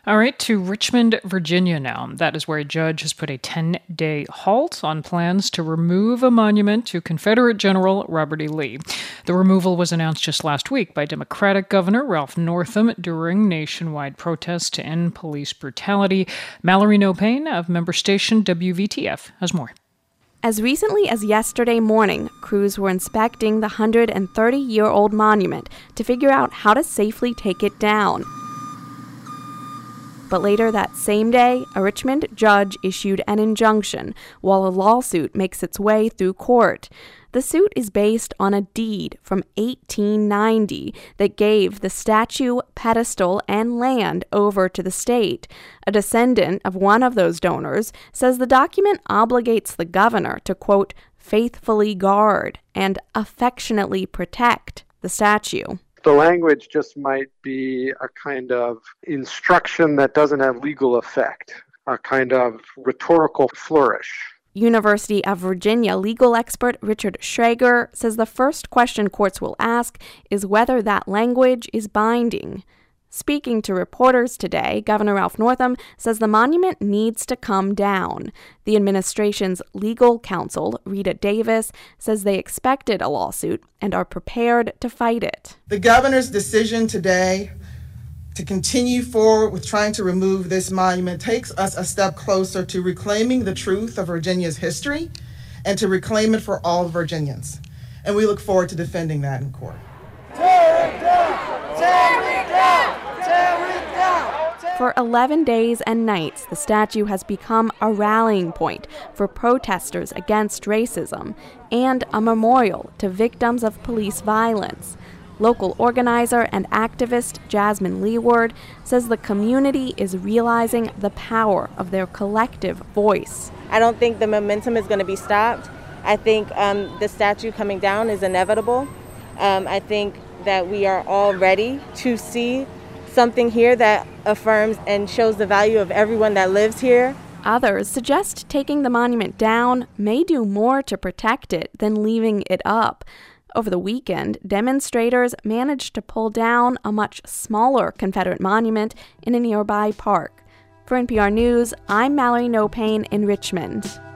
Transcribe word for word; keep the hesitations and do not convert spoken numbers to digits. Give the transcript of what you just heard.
All right, to Richmond, Virginia now. That is where a judge has put a ten-day halt on plans to remove a monument to Confederate General Robert E. Lee. The removal was announced just last week by Democratic Governor Ralph Northam during nationwide protests to end police brutality. Mallory No-Pain of member station W V T F has more. As recently as yesterday morning, crews were inspecting the one hundred thirty-year-old monument to figure out how to safely take it down. But later that same day, a Richmond judge issued an injunction while a lawsuit makes its way through court. The suit is based on a deed from eighteen ninety that gave the statue, pedestal, and land over to the state. A descendant of one of those donors says the document obligates the governor to, quote, faithfully guard and affectionately protect the statue. The language just might be a kind of instruction that doesn't have legal effect, a kind of rhetorical flourish. University of Virginia legal expert Richard Schrager says the first question courts will ask is whether that language is binding. Speaking to reporters today, Governor Ralph Northam says the monument needs to come down. The administration's legal counsel, Rita Davis, says they expected a lawsuit and are prepared to fight it. The governor's decision today to continue forward with trying to remove this monument takes us a step closer to reclaiming the truth of Virginia's history and to reclaim it for all Virginians. And we look forward to defending that in court. Tear it down! Tear it down! Tear it down! For eleven days and nights, the statue has become a rallying point for protesters against racism and a memorial to victims of police violence. Local organizer and activist Jasmine Leeward says the community is realizing the power of their collective voice. I don't think the momentum is going to be stopped. I think um, the statue coming down is inevitable. Um, I think that we are all ready to see something here that affirms and shows the value of everyone that lives here. Others suggest taking the monument down may do more to protect it than leaving it up. Over the weekend, demonstrators managed to pull down a much smaller Confederate monument in a nearby park. For N P R News, I'm Mallory No-Pain in Richmond.